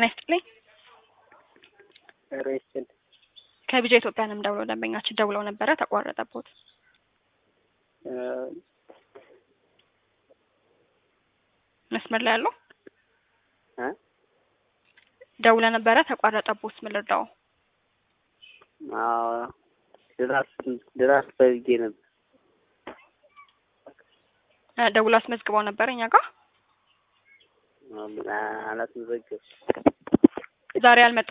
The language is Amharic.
ጤና ይስጥልኝ። ሬስል ከቢጃ ኢትዮጵያንም ደውለው ደንበኛችን ደውለው ነበረ ተቋረጠቦት። መስመር ላይ ያለው ደውለ ነበረ ተቋረጠቦት። ምን ልርዳው? ድራስ ፈልጌ ነበር። ደውላ አስመዝግበው ነበር እኛ ጋር አላስመዘገብኩም። ዛሬ አልመጣም።